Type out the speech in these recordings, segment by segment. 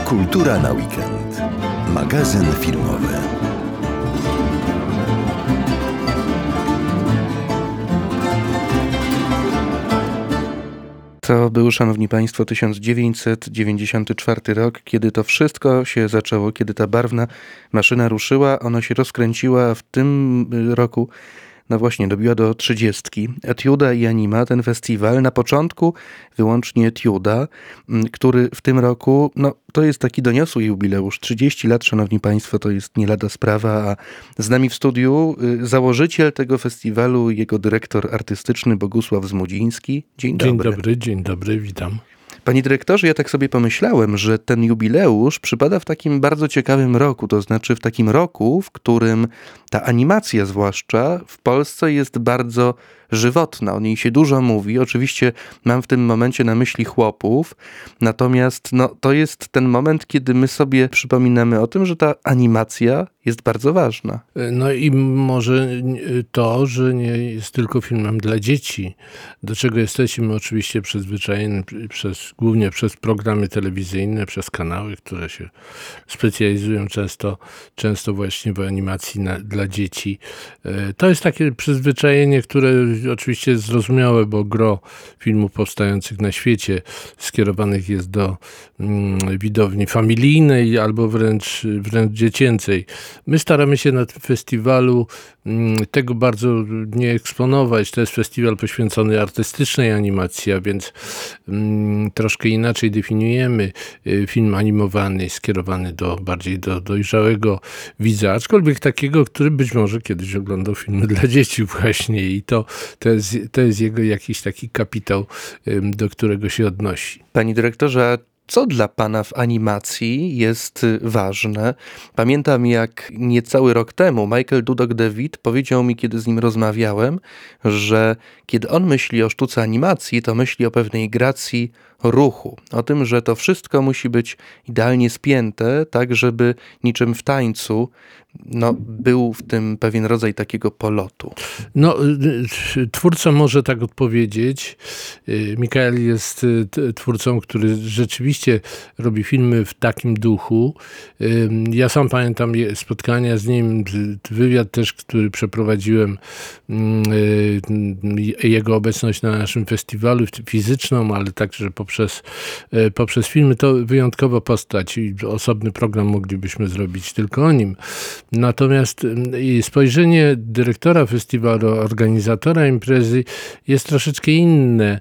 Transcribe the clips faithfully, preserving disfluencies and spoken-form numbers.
Kultura na weekend. Magazyn filmowy. To był, szanowni państwo, tysiąc dziewięćset dziewięćdziesiąty czwarty rok, kiedy to wszystko się zaczęło, kiedy ta barwna maszyna ruszyła, ona się rozkręciła w tym roku. No właśnie, dobiła do trzydziestki. Etiuda i Anima, ten festiwal, na początku wyłącznie Etiuda, który w tym roku, no to jest taki doniosły jubileusz. trzydzieści lat, szanowni państwo, to jest nie lada sprawa, a z nami w studiu założyciel tego festiwalu, jego dyrektor artystyczny Bogusław Zmudziński. Dzień dobry. Dzień dobry, dzień dobry, witam. Panie dyrektorze, ja tak sobie pomyślałem, że ten jubileusz przypada w takim bardzo ciekawym roku, to znaczy w takim roku, w którym ta animacja zwłaszcza w Polsce jest bardzo żywotna, o niej się dużo mówi. Oczywiście mam w tym momencie na myśli chłopów, natomiast no, to jest ten moment, kiedy my sobie przypominamy o tym, że ta animacja jest bardzo ważna. No i może to, że nie jest tylko filmem dla dzieci, do czego jesteśmy oczywiście przyzwyczajeni przez, głównie przez programy telewizyjne, przez kanały, które się specjalizują często, często właśnie w animacji na, dla dzieci. To jest takie przyzwyczajenie, które oczywiście jest zrozumiałe, bo gro filmów powstających na świecie skierowanych jest do mm, widowni familijnej albo wręcz, wręcz dziecięcej. My staramy się na tym festiwalu mm, tego bardzo nie eksponować. To jest festiwal poświęcony artystycznej animacji, a więc mm, troszkę inaczej definiujemy y, film animowany, skierowany do bardziej do dojrzałego widza, aczkolwiek takiego, który być może kiedyś oglądał filmy dla dzieci właśnie i to To jest, to jest jego jakiś taki kapitał, do którego się odnosi. Panie dyrektorze, co dla pana w animacji jest ważne? Pamiętam, jak niecały rok temu Michael Dudok-David powiedział mi, kiedy z nim rozmawiałem, że kiedy on myśli o sztuce animacji, to myśli o pewnej gracji ruchu. O tym, że to wszystko musi być idealnie spięte, tak żeby niczym w tańcu no, był w tym pewien rodzaj takiego polotu. No, twórca może tak odpowiedzieć. Mikael jest twórcą, który rzeczywiście robi filmy w takim duchu. Ja sam pamiętam spotkania z nim, wywiad też, który przeprowadziłem, jego obecność na naszym festiwalu fizyczną, ale także poprzez, poprzez filmy. To wyjątkowa postać i osobny program moglibyśmy zrobić tylko o nim. Natomiast spojrzenie dyrektora festiwalu, organizatora imprezy jest troszeczkę inne.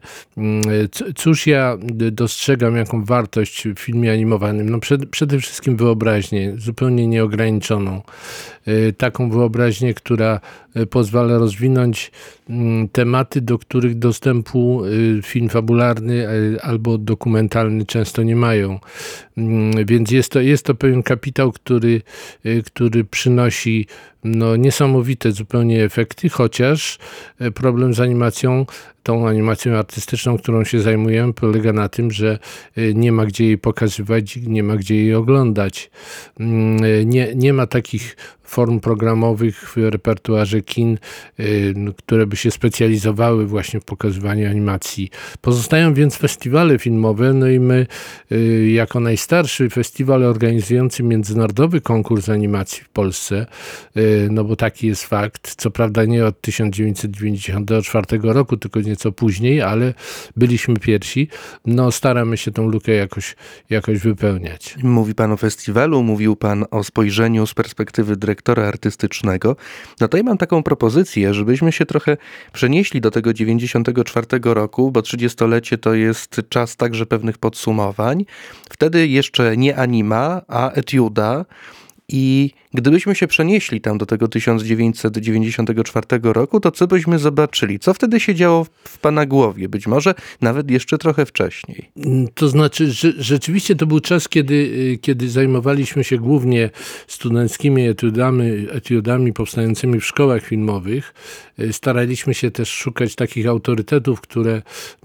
Cóż ja dostrzegam, jaką wartość w filmie animowanym? No przed, przede wszystkim wyobraźnię, zupełnie nieograniczoną. Taką wyobraźnię, która pozwala rozwinąć tematy, do których dostępu film fabularny albo dokumentalny często nie mają. Więc jest to, jest to pewien kapitał, który, który przynosi no, niesamowite zupełnie efekty, chociaż problem z animacją, tą animacją artystyczną, którą się zajmujemy, polega na tym, że nie ma gdzie jej pokazywać, nie ma gdzie jej oglądać. Nie, nie ma takich form programowych w repertuarze kin, które by się specjalizowały właśnie w pokazywaniu animacji. Pozostają więc festiwale filmowe, no i my jako najstarszy festiwal organizujący międzynarodowy konkurs animacji w Polsce, no bo taki jest fakt, co prawda nie od tysiąc dziewięćset dziewięćdziesiątego czwartego roku, tylko nieco później, ale byliśmy pierwsi, no staramy się tą lukę jakoś, jakoś wypełniać. Mówi pan o festiwalu, mówił pan o spojrzeniu z perspektywy dyrektora artystycznego. No to ja mam taką propozycję, żebyśmy się trochę przenieśli do tego dziewięćdziesiątego czwartego roku, bo trzydziestolecie to jest czas także pewnych podsumowań. Wtedy jeszcze nie Anima, a Etiuda. I gdybyśmy się przenieśli tam do tego tysiąc dziewięćset dziewięćdziesiątego czwartego roku, to co byśmy zobaczyli? Co wtedy się działo w pana głowie? Być może nawet jeszcze trochę wcześniej. To znaczy, że rzeczywiście to był czas, kiedy, kiedy zajmowaliśmy się głównie studenckimi etiudami, etiudami powstającymi w szkołach filmowych. Staraliśmy się też szukać takich autorytetów, które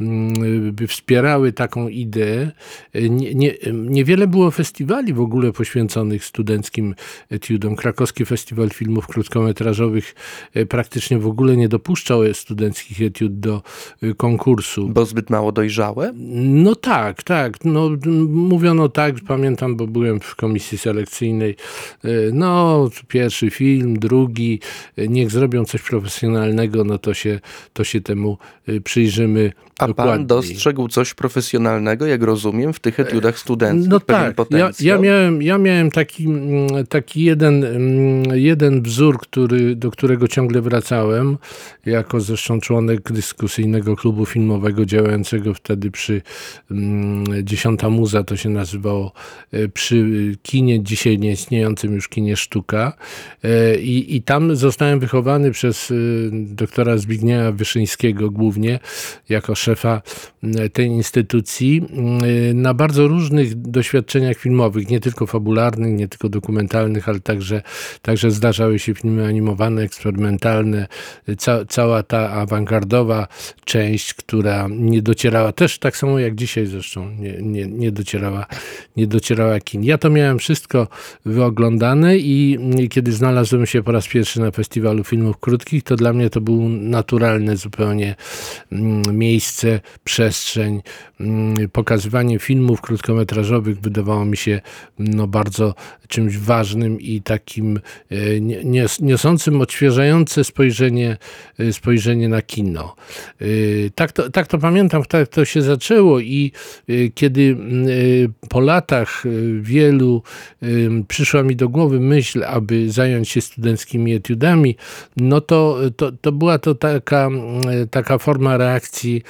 by wspierały taką ideę. Nie, nie, niewiele było festiwali w ogóle poświęconych studenckim takim etiudom. Krakowski Festiwal Filmów Krótkometrażowych praktycznie w ogóle nie dopuszczał studenckich etiud do konkursu. Bo zbyt mało dojrzałe? No tak, tak. No, mówiono tak, pamiętam, bo byłem w komisji selekcyjnej. No, pierwszy film, drugi, niech zrobią coś profesjonalnego, no to się, to się temu przyjrzymy A dokładniej. pan dostrzegł coś profesjonalnego, jak rozumiem, w tych etiudach studenckich? No pewien tak, ja, potencjał? ja miałem, ja miałem taki, taki jeden, jeden wzór, który, do którego ciągle wracałem, jako zresztą członek dyskusyjnego klubu filmowego działającego wtedy przy Dziesiąta Muza, to się nazywało, przy kinie, dzisiaj nieistniejącym już kinie Sztuka. I, i tam zostałem wychowany przez doktora Zbigniewa Wyszyńskiego głównie, jako szefa tej instytucji, na bardzo różnych doświadczeniach filmowych, nie tylko fabularnych, nie tylko dokumentalnych, ale także, także zdarzały się filmy animowane, eksperymentalne, ca, cała ta awangardowa część, która nie docierała, też tak samo jak dzisiaj zresztą, nie, nie, nie docierała, nie docierała kin. Ja to miałem wszystko wyoglądane i kiedy znalazłem się po raz pierwszy na Festiwalu Filmów Krótkich, to dla mnie to był naturalne zupełnie miejsce, przestrzeń. Pokazywanie filmów krótkometrażowych wydawało mi się no, bardzo czymś ważnym i takim niosącym odświeżające spojrzenie, spojrzenie na kino. Tak to, tak to pamiętam, tak to się zaczęło i kiedy po latach wielu przyszła mi do głowy myśl, aby zająć się studenckimi etiudami, no to, to, to była to taka, taka forma reakcji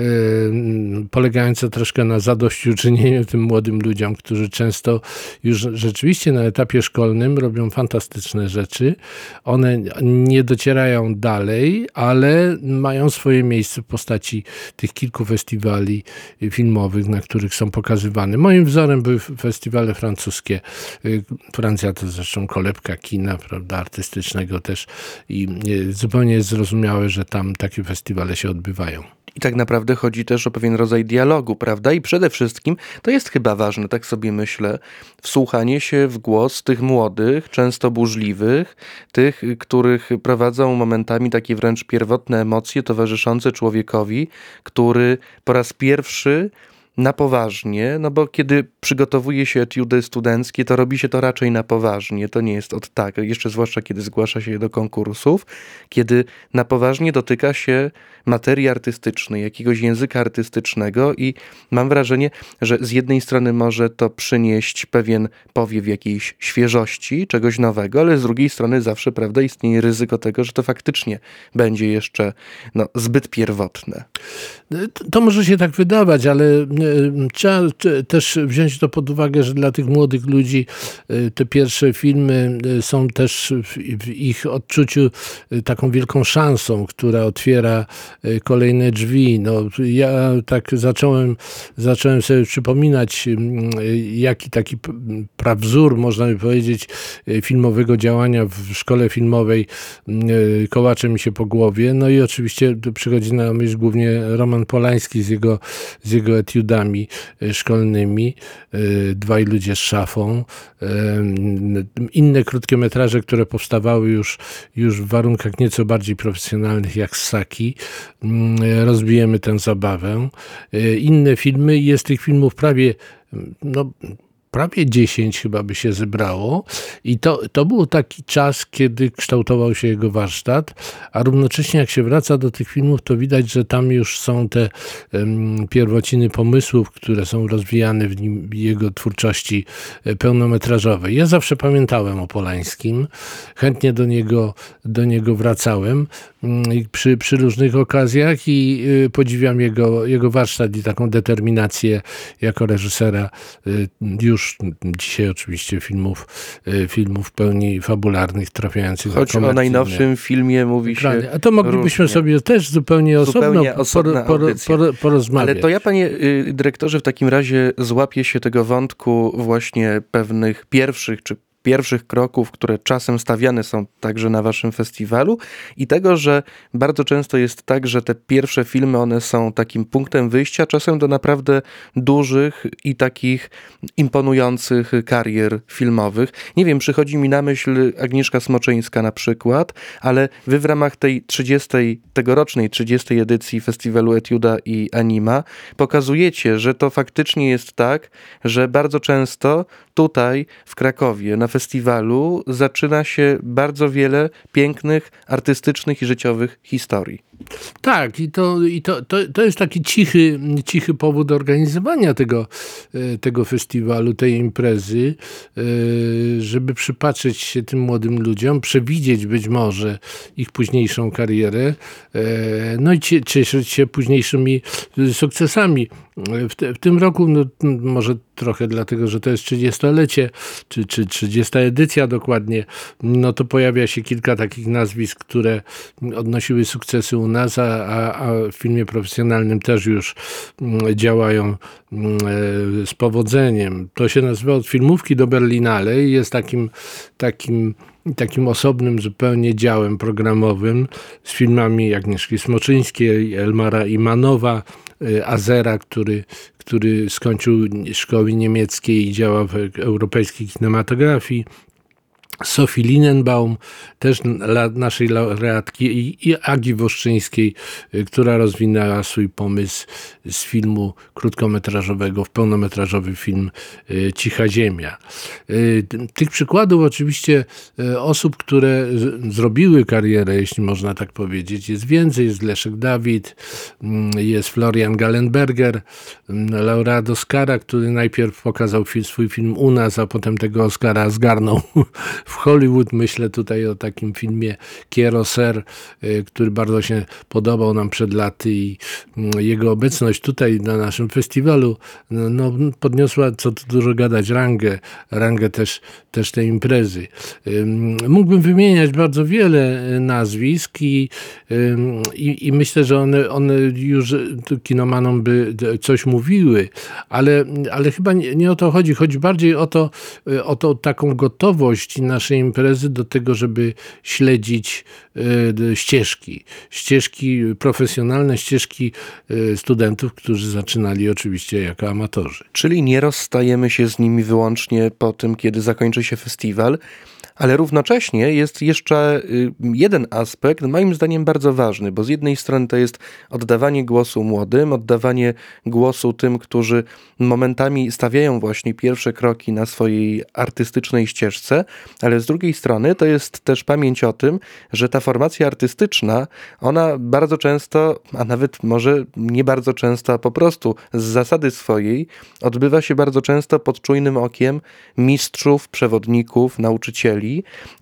polegająca troszkę na zadośćuczynieniu tym młodym ludziom, którzy często już rzeczywiście na etapie szkolnym robią fantastyczne rzeczy. One nie docierają dalej, ale mają swoje miejsce w postaci tych kilku festiwali filmowych, na których są pokazywane. Moim wzorem były festiwale francuskie. Francja to zresztą kolebka kina, prawda, artystycznego też i zupełnie jest zrozumiałe, że tam takie festiwale się odbywają. I tak naprawdę chodzi też o pewien rodzaj dialogu, prawda? I przede wszystkim to jest chyba ważne, tak sobie myślę, wsłuchanie się w głos tych młodych, często burzliwych, tych, których prowadzą momentami takie wręcz pierwotne emocje towarzyszące człowiekowi, który po raz pierwszy na poważnie, no bo kiedy przygotowuje się etiudy studenckie, to robi się to raczej na poważnie, to nie jest od tak, jeszcze zwłaszcza kiedy zgłasza się je do konkursów, kiedy na poważnie dotyka się materii artystycznej, jakiegoś języka artystycznego i mam wrażenie, że z jednej strony może to przynieść pewien powiew jakiejś świeżości, czegoś nowego, ale z drugiej strony zawsze, prawda, istnieje ryzyko tego, że to faktycznie będzie jeszcze no, zbyt pierwotne. To może się tak wydawać, ale trzeba też wziąć to pod uwagę, że dla tych młodych ludzi te pierwsze filmy są też w ich odczuciu taką wielką szansą, która otwiera kolejne drzwi. No, ja tak zacząłem, zacząłem sobie przypominać, jaki taki prawzór, można by powiedzieć, filmowego działania w szkole filmowej kołacze mi się po głowie. No i oczywiście przychodzi na myśl głównie Roman Polański z jego, z jego etiudami szkolnymi, Dwaj ludzie z szafą, inne krótkometraże, które powstawały już, już w warunkach nieco bardziej profesjonalnych jak Ssaki. Rozbijemy tę zabawę. Inne filmy, jest tych filmów prawie no, prawie dziesięć chyba by się zebrało i to, to był taki czas, kiedy kształtował się jego warsztat, a równocześnie jak się wraca do tych filmów, to widać, że tam już są te um, pierwociny pomysłów, które są rozwijane w nim, w jego twórczości pełnometrażowej. Ja zawsze pamiętałem o Polańskim, chętnie do niego, do niego wracałem um, przy, przy różnych okazjach i y, podziwiam jego, jego warsztat i taką determinację jako reżysera y, już dzisiaj oczywiście filmów, filmów w pełni fabularnych, trafiających Choć o najnowszym filmie mówi się A to moglibyśmy różnie. sobie też zupełnie osobno zupełnie osobna por, por, por, porozmawiać. Ale to ja, panie dyrektorze, w takim razie złapię się tego wątku właśnie pewnych pierwszych, czy pierwszych kroków, które czasem stawiane są także na waszym festiwalu i tego, że bardzo często jest tak, że te pierwsze filmy, one są takim punktem wyjścia czasem do naprawdę dużych i takich imponujących karier filmowych. Nie wiem, przychodzi mi na myśl Agnieszka Smoczyńska na przykład, ale wy w ramach tej trzydziestej, tegorocznej trzydziestej edycji festiwalu Etiuda i Anima pokazujecie, że to faktycznie jest tak, że bardzo często tutaj w Krakowie na festiwalu zaczyna się bardzo wiele pięknych, artystycznych i życiowych historii. Tak, i to, i to, to, to jest taki cichy, cichy powód organizowania tego, tego festiwalu, tej imprezy, żeby przypatrzeć się tym młodym ludziom, przewidzieć być może ich późniejszą karierę, no i cieszyć się późniejszymi sukcesami. W, te, w tym roku, no, może trochę dlatego, że to jest trzydziestolecie, czy, czy trzydziesta edycja dokładnie, no to pojawia się kilka takich nazwisk, które odnosiły sukcesy u nas, a, a w filmie profesjonalnym też już działają z powodzeniem. To się nazywa Od filmówki do Berlinale i jest takim, takim takim osobnym zupełnie działem programowym z filmami Agnieszki Smoczyńskiej, Elmara Imanowa, Azera, który, który skończył szkoły niemieckie i działa w europejskiej kinematografii, Sofii Linenbaum, też la, naszej laureatki, i, i Agi Woszczyńskiej, która rozwinęła swój pomysł z filmu krótkometrażowego w pełnometrażowy film Cicha Ziemia. Tych przykładów oczywiście osób, które z, zrobiły karierę, jeśli można tak powiedzieć, jest więcej. Jest Leszek Dawid, jest Florian Gallenberger, laureat Oscara, który najpierw pokazał film, swój film u nas, a potem tego Oscara zgarnął w Hollywood. Myślę tutaj o takim filmie Quiero Ser, który bardzo się podobał nam przed laty i jego obecność tutaj na naszym festiwalu no, podniosła, co tu dużo gadać, rangę, rangę też, też tej imprezy. Mógłbym wymieniać bardzo wiele nazwisk i, i, i myślę, że one, one już kinomanom by coś mówiły, ale, ale chyba nie, nie o to chodzi. Chodzi bardziej o to, o to taką gotowość naszej imprezy do tego, żeby śledzić y, ścieżki. Ścieżki profesjonalne, ścieżki y, studentów, którzy zaczynali oczywiście jako amatorzy. Czyli nie rozstajemy się z nimi wyłącznie po tym, kiedy zakończy się festiwal, ale równocześnie jest jeszcze jeden aspekt, moim zdaniem bardzo ważny, bo z jednej strony to jest oddawanie głosu młodym, oddawanie głosu tym, którzy momentami stawiają właśnie pierwsze kroki na swojej artystycznej ścieżce, ale z drugiej strony to jest też pamięć o tym, że ta formacja artystyczna, ona bardzo często, a nawet może nie bardzo często, a po prostu z zasady swojej, odbywa się bardzo często pod czujnym okiem mistrzów, przewodników, nauczycieli.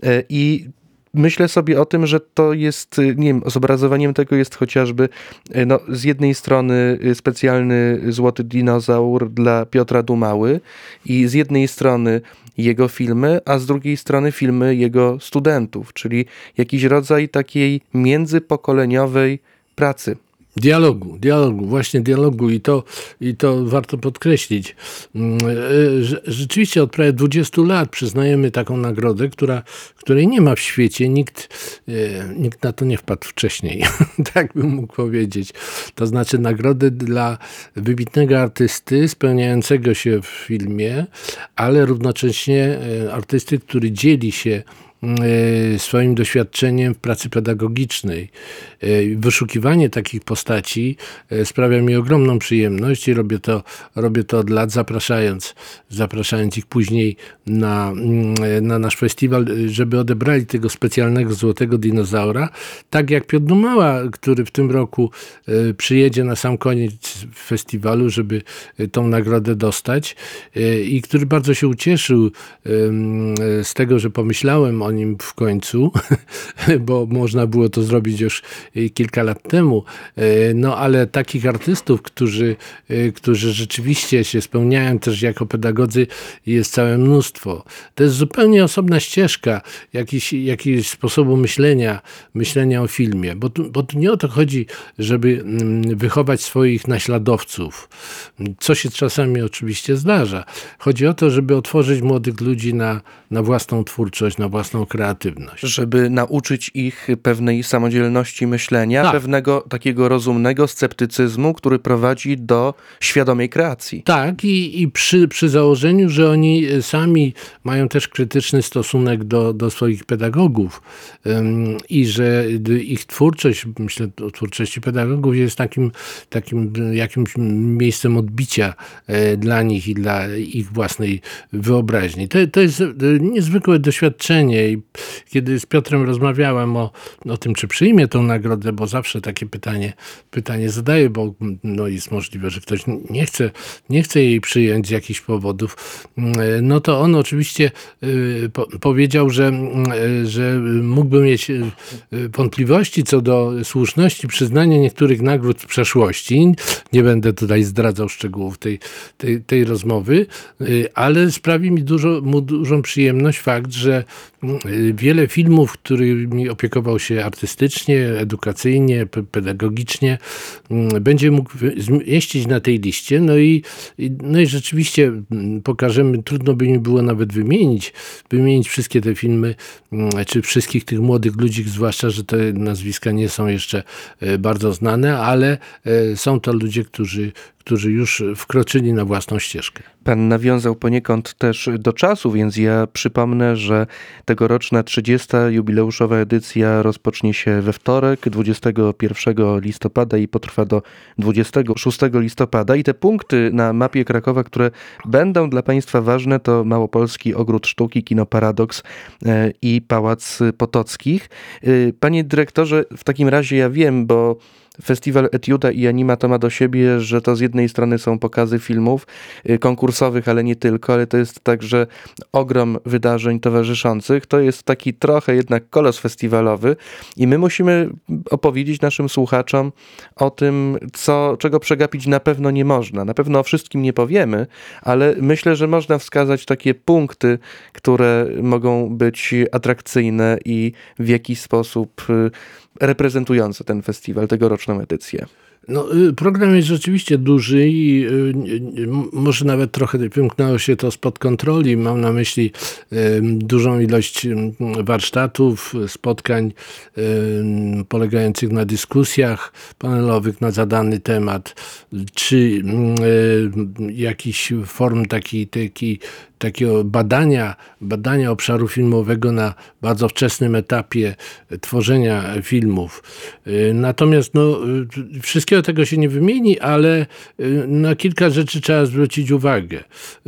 I myślę sobie o tym, że to jest, nie wiem, zobrazowaniem tego jest chociażby no, z jednej strony specjalny Złoty Dinozaur dla Piotra Dumały i z jednej strony jego filmy, a z drugiej strony filmy jego studentów, czyli jakiś rodzaj takiej międzypokoleniowej pracy. Dialogu, dialogu, właśnie dialogu i to, i to warto podkreślić. Rzeczywiście od prawie dwudziestu lat przyznajemy taką nagrodę, która, której nie ma w świecie. Nikt, nikt na to nie wpadł wcześniej, tak bym mógł powiedzieć. To znaczy nagrody dla wybitnego artysty spełniającego się w filmie, ale równocześnie artysty, który dzieli się swoim doświadczeniem w pracy pedagogicznej. Wyszukiwanie takich postaci sprawia mi ogromną przyjemność i robię to, robię to od lat, zapraszając, zapraszając ich później na, na nasz festiwal, żeby odebrali tego specjalnego Złotego Dinozaura. Tak jak Piotr Dumała, który w tym roku przyjedzie na sam koniec festiwalu, żeby tą nagrodę dostać i który bardzo się ucieszył z tego, że pomyślałem o nim w końcu, bo można było to zrobić już kilka lat temu, no ale takich artystów, którzy, którzy rzeczywiście się spełniają też jako pedagodzy, jest całe mnóstwo. To jest zupełnie osobna ścieżka jakiś, jakiś sposobu myślenia, myślenia o filmie, bo tu, bo tu nie o to chodzi, żeby wychować swoich naśladowców, naśladowców, co się czasami oczywiście zdarza. Chodzi o to, żeby otworzyć młodych ludzi na, na własną twórczość, na własną kreatywność. Żeby nauczyć ich pewnej samodzielności myślenia, tak. pewnego takiego rozumnego sceptycyzmu, który prowadzi do świadomej kreacji. Tak, i, i przy, przy założeniu, że oni sami mają też krytyczny stosunek do, do swoich pedagogów um, i że ich twórczość, myślę o twórczości pedagogów, jest takim, takim jakimś miejscem odbicia e, dla nich i dla ich własnej wyobraźni. To, to jest niezwykłe doświadczenie i kiedy z Piotrem rozmawiałem o, o tym, czy przyjmie tą nagrodę, bo zawsze takie pytanie, pytanie zadaję, bo no, jest możliwe, że ktoś nie chce, nie chce jej przyjąć z jakichś powodów, no to on oczywiście y, po, powiedział, że, y, że mógłby mieć y, wątpliwości co do słuszności przyznania niektórych nagród w przeszłości. Nie będę tutaj zdradzał szczegółów tej, tej, tej rozmowy, y, ale sprawi mi dużo, mu dużą przyjemność fakt, że y, wiele filmów, którymi opiekował się artystycznie, edukacyjnie, pedagogicznie, y, będzie mógł zmieścić na tej liście. No i, no i rzeczywiście pokażemy, trudno by mi było nawet wymienić, wymienić wszystkie te filmy, czy wszystkich tych młodych ludzi, zwłaszcza, że te nazwiska nie są jeszcze bardzo znane, ale są to ludzie, którzy, którzy już wkroczyli na własną ścieżkę. Pan nawiązał poniekąd też do czasu, więc ja przypomnę, że tegoroczna trzydziesta jubileuszowa edycja rozpocznie się we wtorek, dwudziestego pierwszego listopada i potrwa do dwudziestego szóstego listopada. I te punkty na mapie Krakowa, które będą dla Państwa ważne, to Małopolski Ogród Sztuki, Kino Paradoks i Pałac Potockich. Panie dyrektorze, w takim razie ja wiem, bo Festiwal Etiuda i Anima to ma do siebie, że to z jednej strony są pokazy filmów konkursowych, ale nie tylko, ale to jest także ogrom wydarzeń towarzyszących. To jest taki trochę jednak kolos festiwalowy i my musimy opowiedzieć naszym słuchaczom o tym, co, czego przegapić na pewno nie można. Na pewno o wszystkim nie powiemy, ale myślę, że można wskazać takie punkty, które mogą być atrakcyjne i w jakiś sposób reprezentujące ten festiwal, tegoroczną edycję. No, program jest rzeczywiście duży i może nawet trochę wymknęło się to spod kontroli. Mam na myśli dużą ilość warsztatów, spotkań polegających na dyskusjach panelowych na zadany temat, czy jakiś form taki, taki, takiego badania, badania obszaru filmowego na bardzo wczesnym etapie tworzenia filmów. Natomiast no, wszystkiego tego się nie wymieni, ale na kilka rzeczy trzeba zwrócić uwagę.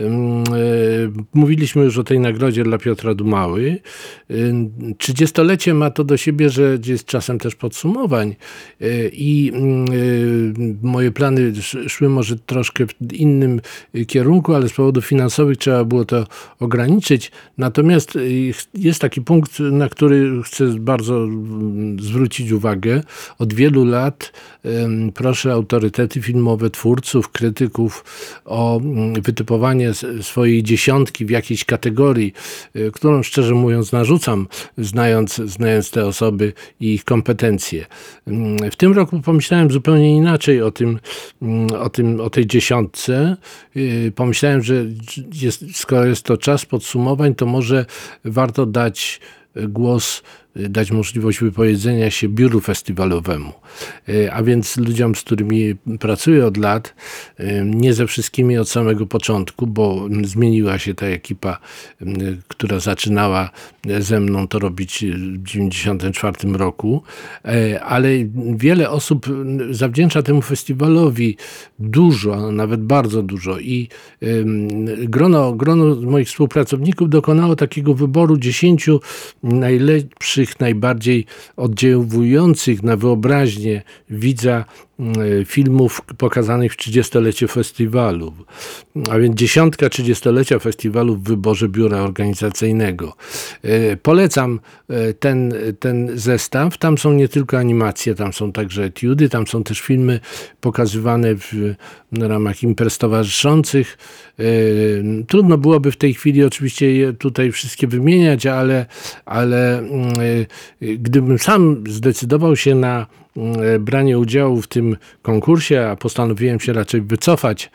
Mówiliśmy już o tej nagrodzie dla Piotra Dumały. Trzydziestolecie ma to do siebie, że jest czasem też podsumowań i moje plany szły może troszkę w innym kierunku, ale z powodów finansowych trzeba było to ograniczyć. Natomiast jest taki punkt, na który chcę bardzo zwrócić uwagę. Od wielu lat proszę autorytety filmowe, twórców, krytyków o wytypowanie swojej dziesiątki w jakiejś kategorii, którą szczerze mówiąc narzucam, znając, znając te osoby i ich kompetencje. W tym roku pomyślałem zupełnie inaczej o tym, o tym, o tej dziesiątce. Pomyślałem, że jest, skoro jest to czas podsumowań, to może warto dać głos, dać możliwość wypowiedzenia się biuru festiwalowemu, a więc ludziom, z którymi pracuję od lat, nie ze wszystkimi od samego początku, bo zmieniła się ta ekipa, która zaczynała ze mną to robić w dziewięćdziesiątym czwartym roku, ale wiele osób zawdzięcza temu festiwalowi dużo, nawet bardzo dużo i grono, grono moich współpracowników dokonało takiego wyboru dziesięciu najlepszych, najbardziej oddziałujących na wyobraźnię widza filmów pokazanych w trzydziestolecie festiwalu. A więc dziesiątka trzydziestolecia festiwalu w wyborze biura organizacyjnego. Polecam ten, ten zestaw. Tam są nie tylko animacje, tam są także etiudy, tam są też filmy pokazywane w, w ramach imprez towarzyszących. Trudno byłoby w tej chwili oczywiście je tutaj wszystkie wymieniać, ale, ale gdybym sam zdecydował się na branie udziału w tym konkursie, a postanowiłem się raczej wycofać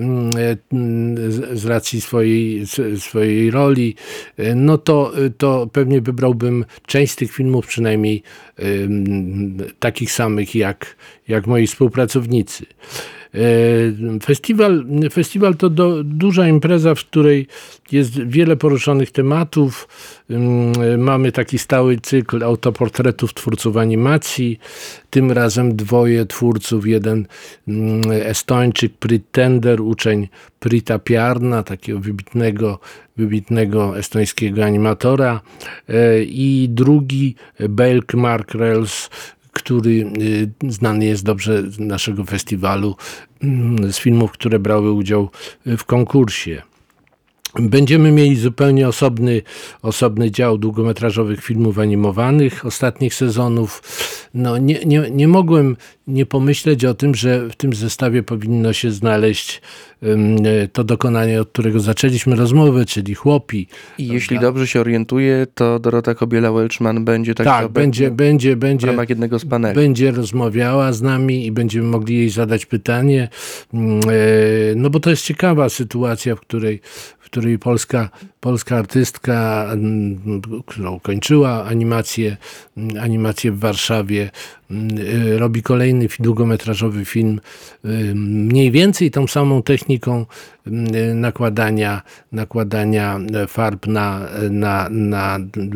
z racji swojej, swojej roli, no to, to pewnie wybrałbym część z tych filmów, przynajmniej takich samych jak, jak moi współpracownicy. Festiwal, festiwal to do, duża impreza, w której jest wiele poruszonych tematów. Mamy taki stały cykl autoportretów twórców animacji. Tym razem dwoje twórców, jeden Estończyk, Prit Tender, uczeń Prita Piarna, takiego wybitnego, wybitnego estońskiego animatora, i drugi Belk Mark Rels, który znany jest dobrze z naszego festiwalu, z filmów, które brały udział w konkursie. Będziemy mieli zupełnie osobny, osobny dział długometrażowych filmów animowanych ostatnich sezonów. No, nie, nie, nie mogłem nie pomyśleć o tym, że w tym zestawie powinno się znaleźć um, to dokonanie, od którego zaczęliśmy rozmowę, czyli Chłopi. I jeśli dobrze się orientuję, to Dorota Kobiela-Welchman będzie tak, tak będzie, będzie, będzie, w ramach jednego z paneli. Będzie rozmawiała z nami i będziemy mogli jej zadać pytanie. No bo to jest ciekawa sytuacja, w której w której polska, polska artystka, którą kończyła animację, animację w Warszawie, robi kolejny długometrażowy film, mniej więcej tą samą techniką nakładania, nakładania farb na, na, na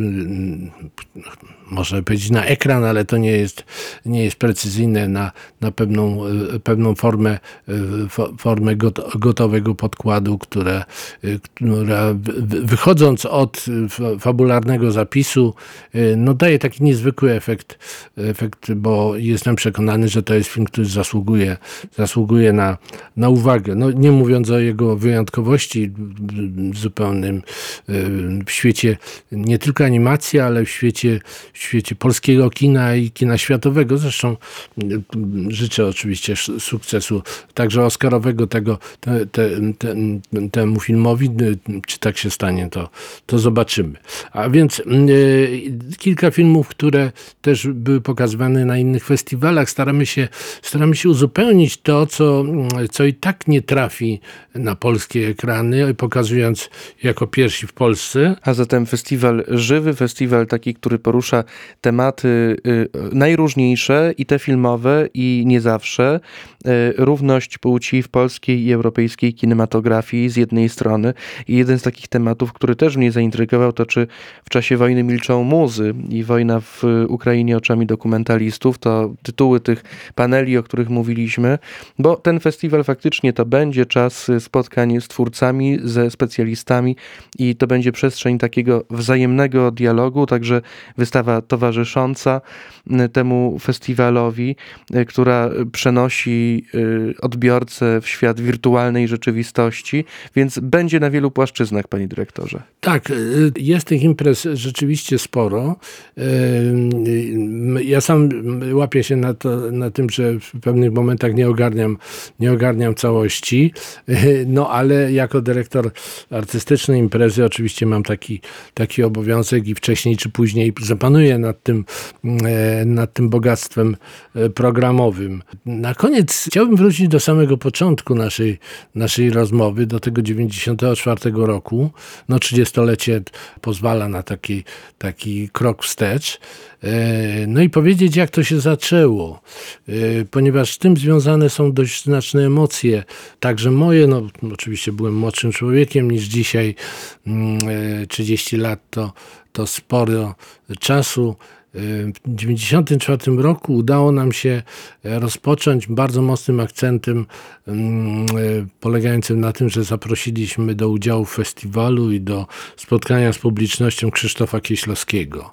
można powiedzieć na ekran, ale to nie jest, nie jest precyzyjne, na, na pewną, pewną formę, formę gotowego podkładu, które, która wychodząc od fabularnego zapisu, no daje taki niezwykły efekt, efekt, bo jestem przekonany, że to jest film, który zasługuje, zasługuje na, na uwagę. No, nie mówiąc o jego wyjątkowości zupełnym w świecie nie tylko animacji, ale w świecie w świecie polskiego kina i kina światowego. Zresztą życzę oczywiście sukcesu także oscarowego tego, te, te, te, temu filmowi. Czy tak się stanie, to, to zobaczymy. A więc y, kilka filmów, które też były pokazywane na innych festiwalach. Staramy się, staramy się uzupełnić to, co, co i tak nie trafi na polskie ekrany, pokazując jako pierwsi w Polsce. A zatem festiwal żywy, festiwal taki, który porusza tematy y, najróżniejsze, i te filmowe, i nie zawsze. Y, równość płci w polskiej i europejskiej kinematografii z jednej strony. I jeden z takich tematów, który też mnie zaintrygował, to czy w czasie wojny milczą muzy i wojna w Ukrainie oczami dokumentalistów, to tytuły tych paneli, o których mówiliśmy, bo ten festiwal faktycznie to będzie czas spotkań z twórcami, ze specjalistami i to będzie przestrzeń takiego wzajemnego dialogu, także wystawa towarzysząca temu festiwalowi, która przenosi odbiorcę w świat wirtualnej rzeczywistości, więc będzie na wielu płaszczyznach, panie dyrektorze. Tak, jest tych imprez rzeczywiście sporo. Ja sam łapię się na, to, na tym, że w pewnych momentach nie ogarniam, nie ogarniam całości, no ale jako dyrektor artystycznej imprezy oczywiście mam taki, taki obowiązek i wcześniej czy później zapanuję nad tym, nad tym bogactwem programowym. Na koniec chciałbym wrócić do samego początku naszej, naszej rozmowy, do tego dziewięćdziesiątego czwartego roku. No trzydziestolecie pozwala na taki, taki krok wstecz. No i powiedzieć, jak to się zaczęło, ponieważ z tym związane są dość znaczne emocje, także moje, no oczywiście byłem młodszym człowiekiem niż dzisiaj, trzydzieści lat to, to sporo czasu. W tysiąc dziewięćset dziewięćdziesiątym czwartym roku udało nam się rozpocząć bardzo mocnym akcentem polegającym na tym, że zaprosiliśmy do udziału w festiwalu i do spotkania z publicznością Krzysztofa Kieślowskiego.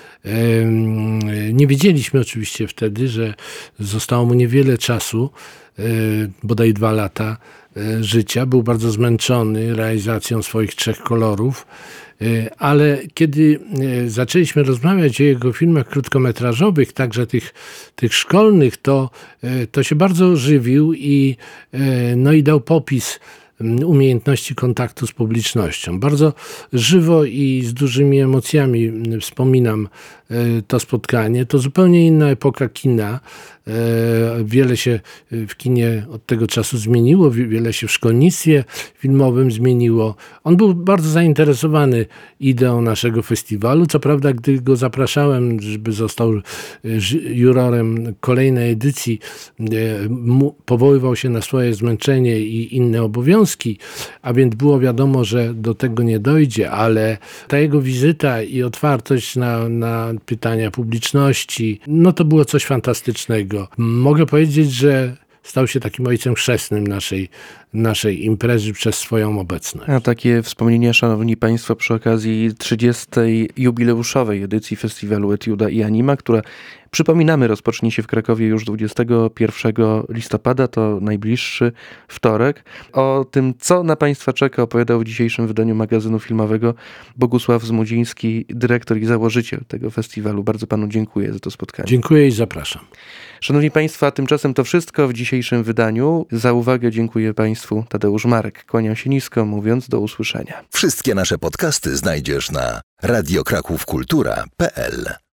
Nie wiedzieliśmy oczywiście wtedy, że zostało mu niewiele czasu, bodaj dwa lata życia. Był bardzo zmęczony realizacją swoich trzech kolorów, ale kiedy zaczęliśmy rozmawiać o jego filmach krótkometrażowych, także tych, tych szkolnych, to, to się bardzo ożywił i, no i dał popis umiejętności kontaktu z publicznością. Bardzo żywo i z dużymi emocjami wspominam to spotkanie. To zupełnie inna epoka kina. Wiele się w kinie od tego czasu zmieniło, wiele się w szkolnictwie filmowym zmieniło. On był bardzo zainteresowany ideą naszego festiwalu. Co prawda, gdy go zapraszałem, żeby został jurorem kolejnej edycji, powoływał się na swoje zmęczenie i inne obowiązki, a więc było wiadomo, że do tego nie dojdzie, ale ta jego wizyta i otwartość na, na pytania publiczności, no to było coś fantastycznego. Mogę powiedzieć, że stał się takim ojcem chrzestnym naszej, naszej imprezy przez swoją obecność. A takie wspomnienia, szanowni państwo, przy okazji trzydziestej jubileuszowej edycji festiwalu Etiuda i Anima, która, przypominamy, rozpocznie się w Krakowie już dwudziestego pierwszego listopada, to najbliższy wtorek. O tym, co na państwa czeka, opowiadał w dzisiejszym wydaniu magazynu filmowego Bogusław Zmudziński, dyrektor i założyciel tego festiwalu. Bardzo panu dziękuję za to spotkanie. Dziękuję i zapraszam. Szanowni państwo, tymczasem to wszystko w dzisiejszym wydaniu. Za uwagę dziękuję państwu. Tadeusz Marek. Kłaniam się nisko, mówiąc do usłyszenia. Wszystkie nasze podcasty znajdziesz na radiokrakówkultura kropka p l.